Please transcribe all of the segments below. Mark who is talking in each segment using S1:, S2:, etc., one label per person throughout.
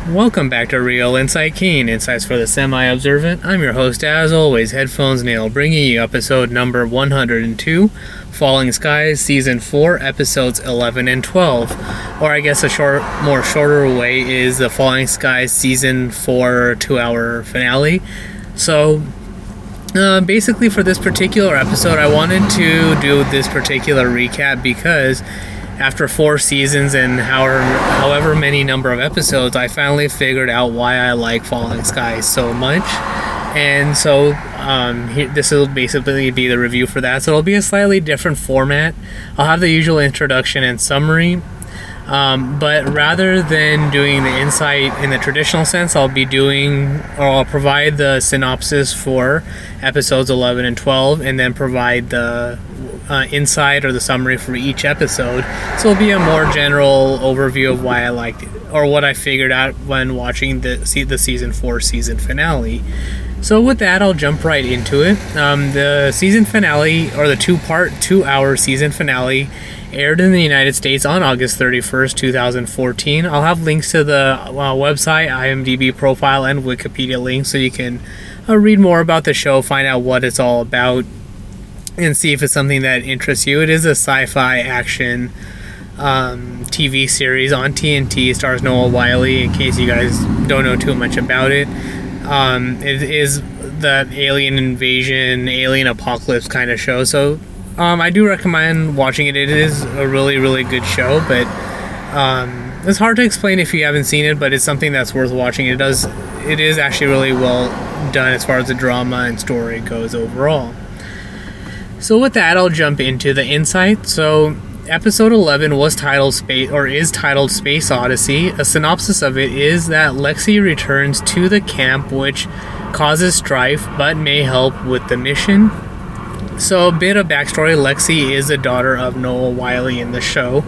S1: Welcome back to Real Insight, keen insights for the semi-observant. I'm your host, as always, Headphones Nail, bringing you episode number 102, Falling Skies, Season 4, Episodes 11 and 12. Or I guess a shorter way is the Falling Skies Season 4 2-hour finale. So, basically for this particular episode, I wanted to do this particular recap because after 4 seasons and however many number of episodes, I finally figured out why I like Falling Skies so much. And so this will basically be the review for that. So it'll be a slightly different format. I'll have the usual introduction and summary. But rather than doing the insight in the traditional sense, I'll provide the synopsis for episodes 11 and 12 and then provide the insight or the summary for each episode. So it'll be a more general overview of why I liked it or what I figured out when watching the season 4 season finale. So with that, I'll jump right into it. The season finale, or the 2-hour season finale, aired in the United States on August 31st, 2014. I'll have links to the website, IMDb profile, and Wikipedia links so you can read more about the show, find out what it's all about, and see if it's something that interests you. It is a sci-fi action TV series on TNT. Stars Noah Wyle, in case you guys don't know too much about it. It is the alien invasion, alien apocalypse kind of show. So I do recommend watching it. It is a really, really good show, but it's hard to explain if you haven't seen it, but it's something that's worth watching. It is actually really well done as far as the drama and story goes overall. So with that, I'll jump into the insight. So episode 11 is titled Space Odyssey. A synopsis of it is that Lexi returns to the camp, which causes strife but may help with the mission. So a bit of backstory: Lexi is the daughter of Noah Wyle in the show.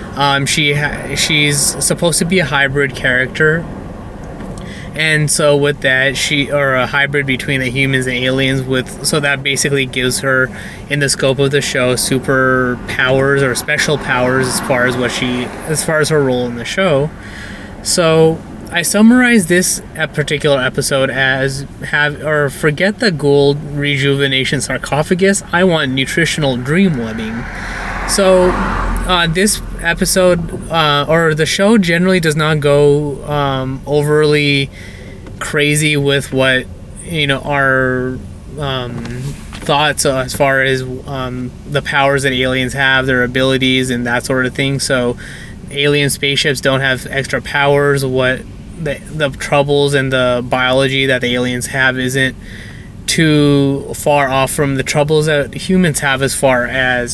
S1: She's supposed to be a hybrid character, and so with that, a hybrid between the humans and aliens. So that basically gives her, in the scope of the show, super powers or special powers as far as her role in the show. So I summarize this particular episode as forget the gold rejuvenation sarcophagus. I want nutritional dream webbing. So this episode or the show generally does not go overly crazy with what our thoughts as far as the powers that aliens have, their abilities, and that sort of thing. So alien spaceships don't have extra powers. What the troubles and the biology that the aliens have isn't too far off from the troubles that humans have as far as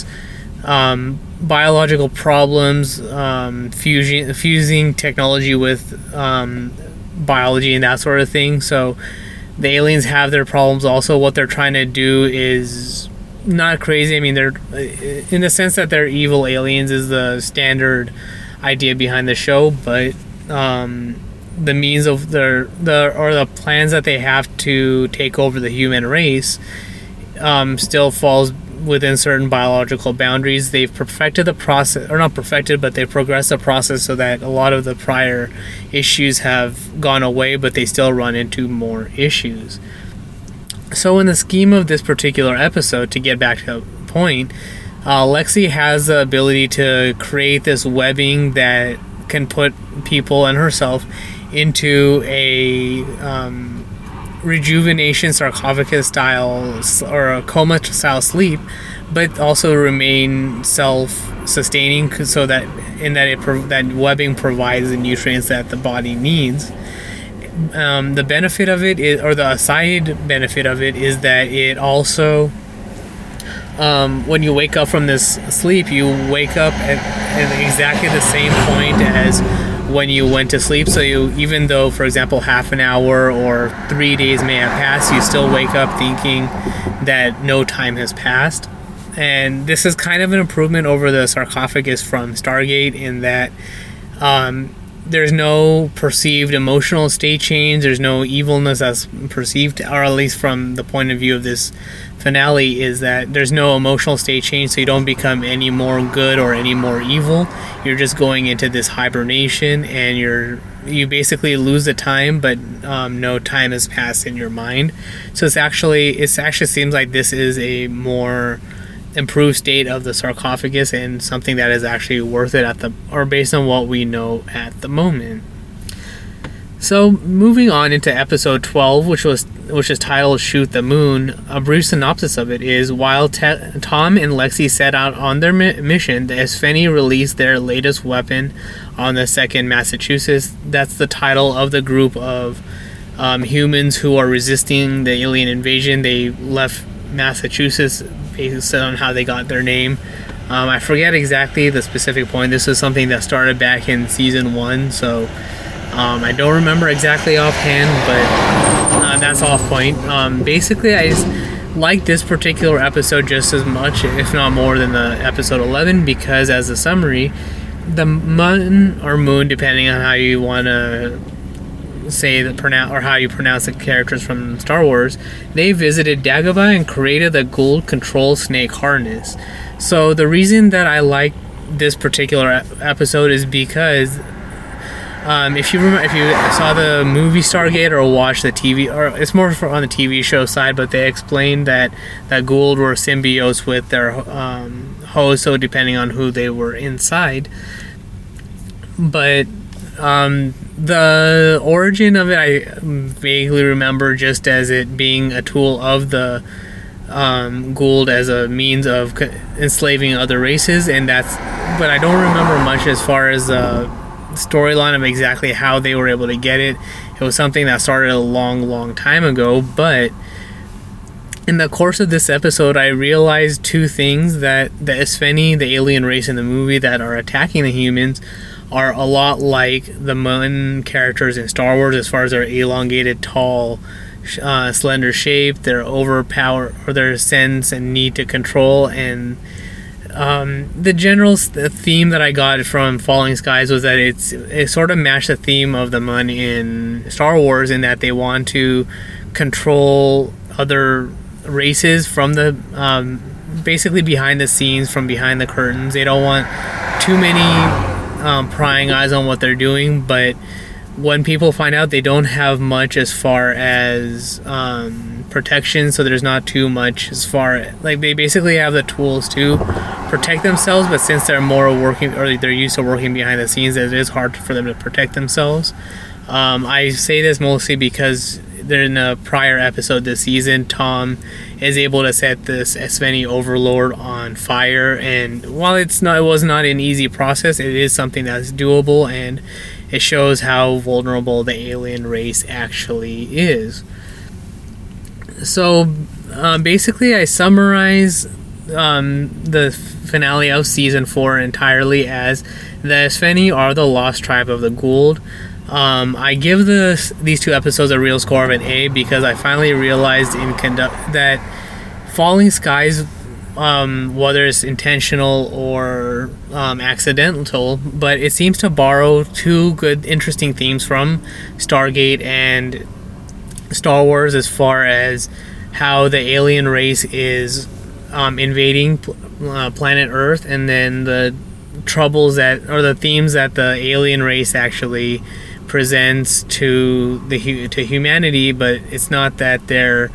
S1: biological problems, fusing technology with biology and that sort of thing. So the aliens have their problems also. What they're trying to do is not crazy. I mean, they're in the sense that they're evil aliens is the standard idea behind the show, but the means of the plans that they have to take over the human race still falls within certain biological boundaries. They've perfected the process, or not perfected, but they've progressed the process so that a lot of the prior issues have gone away, but they still run into more issues. So in the scheme of this particular episode, to get back to the point, Lexi has the ability to create this webbing that can put people and herself into a rejuvenation sarcophagus style or a coma style sleep, but also remain self-sustaining, so that that webbing provides the nutrients that the body needs. The benefit of it is, or the side benefit of it, is that it also, when you wake up from this sleep, you wake up at exactly the same point as when you went to sleep. So even though, for example, half an hour or 3 days may have passed, you still wake up thinking that no time has passed. And this is kind of an improvement over the sarcophagus from Stargate in that there's no perceived emotional state change. There's no evilness as perceived, or at least from the point of view of this finale, is that there's no emotional state change, so you don't become any more good or any more evil. You're just going into this hibernation, and you basically lose the time, but no time has passed in your mind. So it actually seems like this is a more improved state of the sarcophagus and something that is actually worth it based on what we know at the moment. So moving on into episode 12, which is titled "Shoot the Moon," a brief synopsis of it is: while Tom and Lexi set out on their mission, the Espheni released their latest weapon on the 2nd Massachusetts. That's the title of the group of humans who are resisting the alien invasion. They left Massachusetts based on how they got their name. I forget exactly the specific point. This is something that started back in season 1, so I don't remember exactly offhand, but that's off point. Basically, I just like this particular episode just as much, if not more, than the episode 11, because as a summary, the moon or moon, depending on how you want to say or how you pronounce the characters from Star Wars, they visited Dagobah and created the Goa'uld control snake harness. So the reason that I like this particular episode is because if you saw the movie Stargate or watched the TV, or it's more on the TV show side, but they explained that Goa'uld were symbiotes with their host, so depending on who they were inside. But the origin of it, I vaguely remember just as it being a tool of the Goa'uld as a means of enslaving other races, but I don't remember much as far as storyline of exactly how they were able to get it. It was something that started a long time ago, but in the course of this episode, I realized two things: that the Espheni, the alien race in the movie that are attacking the humans, are a lot like the Mun characters in Star Wars as far as their elongated, tall, slender shape, their overpower, or their sense and need to control. And the general theme that I got from Falling Skies was that it sort of matched the theme of the Mun in Star Wars, in that they want to control other races from the basically behind the scenes, from behind the curtains. They don't want too many prying eyes on what they're doing, but when people find out, they don't have much as far as protection, so there's not too much as far, like, they basically have the tools to protect themselves, but since they're they're used to working behind the scenes, it is hard for them to protect themselves. I say this mostly because in a prior episode this season, Tom is able to set this Espheni overlord on fire, and while it was not an easy process, it is something that's doable, and it shows how vulnerable the alien race actually is. So basically, I summarize the finale of season 4 entirely as the Espheni are the lost tribe of the Goa'uld. I give these two episodes a real score of an A because I finally realized that Falling Skies, whether it's intentional or accidental, but it seems to borrow two good, interesting themes from Stargate and Star Wars, as far as how the alien race is invading planet Earth, and then the troubles the themes that the alien race actually presents to humanity. But it's not that they're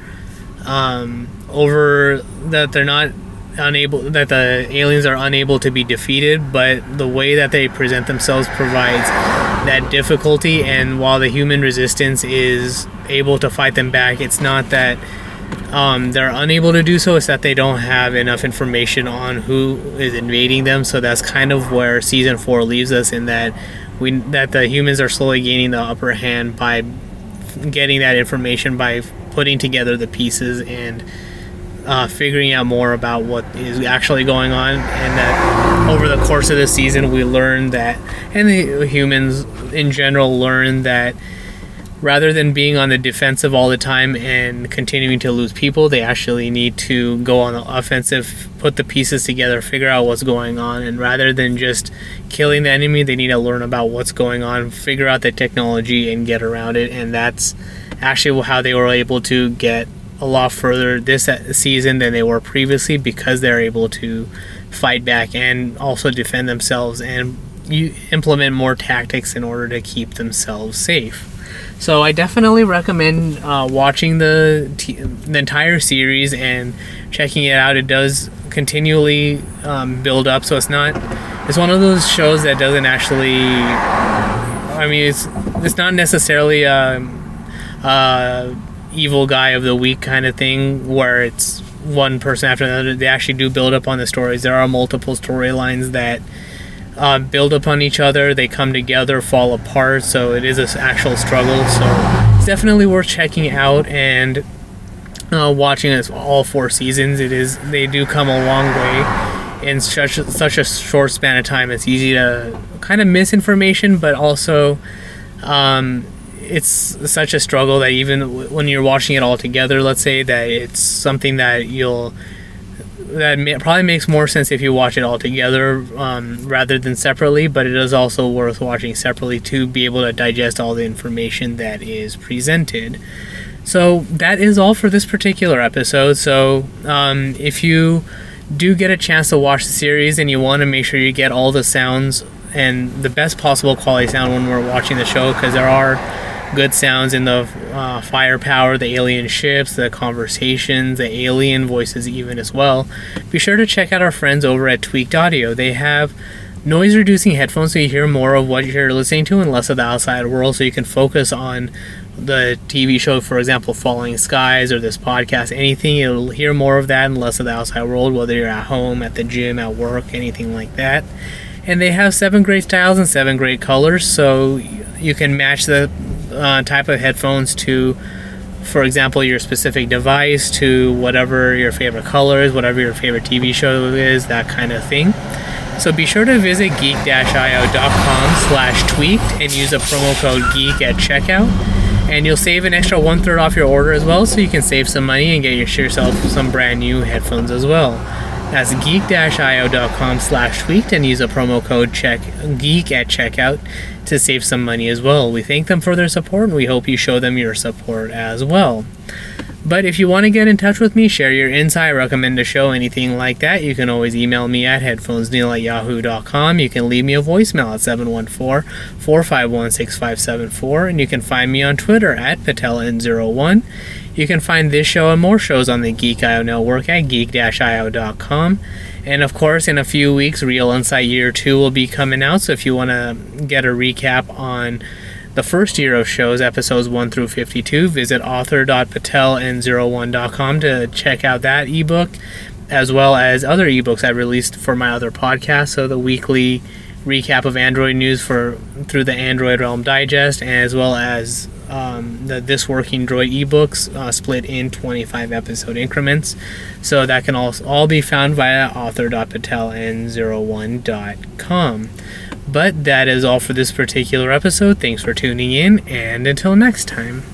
S1: that the aliens are unable to be defeated, but the way that they present themselves provides that difficulty. And while the human resistance is able to fight them back, it's not that they're unable to do so, it's that they don't have enough information on who is invading them. So that's kind of where season 4 leaves us, in that the humans are slowly gaining the upper hand by getting that information, by putting together the pieces and figuring out more about what is actually going on. And that over the course of the season, we learn that, and the humans in general learn that, rather than being on the defensive all the time and continuing to lose people, they actually need to go on the offensive, put the pieces together, figure out what's going on, and rather than just killing the enemy, they need to learn about what's going on, figure out the technology, and get around it. And that's actually how they were able to get a lot further this season than they were previously, because they're able to fight back and also defend themselves and implement more tactics in order to keep themselves safe. So I definitely recommend watching the entire series and checking it out. It does continually build up, so it's one of those shows that doesn't actually, I mean, it's not necessarily evil guy of the week kind of thing where it's one person after another. They actually do build up on the stories. There are multiple storylines that build upon each other. They come together, fall apart, so it is an actual struggle. So it's definitely worth checking out and watching all 4 seasons. They do come a long way in such a short span of time. It's easy to kind of miss information, but also it's such a struggle that even when you're watching it all together, let's say, that it's something that probably makes more sense if you watch it all together rather than separately, but it is also worth watching separately to be able to digest all the information that is presented. So that is all for this particular episode. So if you do get a chance to watch the series and you want to make sure you get all the sounds and the best possible quality sound when we're watching the show, because there are good sounds in the firepower, the alien ships, the conversations, the alien voices even as well, be sure to check out our friends over at Tweaked Audio. They have noise reducing headphones so you hear more of what you're listening to and less of the outside world, so you can focus on the TV show, for example, Falling Skies, or this podcast, anything. You'll hear more of that and less of the outside world, whether you're at home, at the gym, at work, anything like that. And they have 7 great styles and 7 great colors, so you can match the type of headphones to, for example, your specific device, to whatever your favorite color is, whatever your favorite TV show is, that kind of thing. So be sure to visit geek-io.com/tweaked and use a promo code GEEK at checkout, and you'll save an extra 1/3 off your order as well, so you can save some money and get yourself some brand new headphones as well. That's geek-io.com/tweaked and use a promo code GEEK at checkout to save some money as well. We thank them for their support, and we hope you show them your support as well. But if you want to get in touch with me, share your insight, recommend a show, anything like that, you can always email me at headphonesneil@yahoo.com. You can leave me a voicemail at 714-451-6574, and you can find me on Twitter at PatelN01. You can find this show and more shows on the Geek IO Network at geek-io.com. And of course, in a few weeks, Real Insight Year 2 will be coming out, so if you want to get a recap on the first year of shows, episodes 1 through 52, visit author.pateln01.com to check out that ebook, as well as other ebooks I released for my other podcasts. So the weekly recap of Android news through the Android Realm Digest, as well as the This Working Droid ebooks split in 25 episode increments. So that can all be found via author.pateln01.com. But that is all for this particular episode. Thanks for tuning in, and until next time.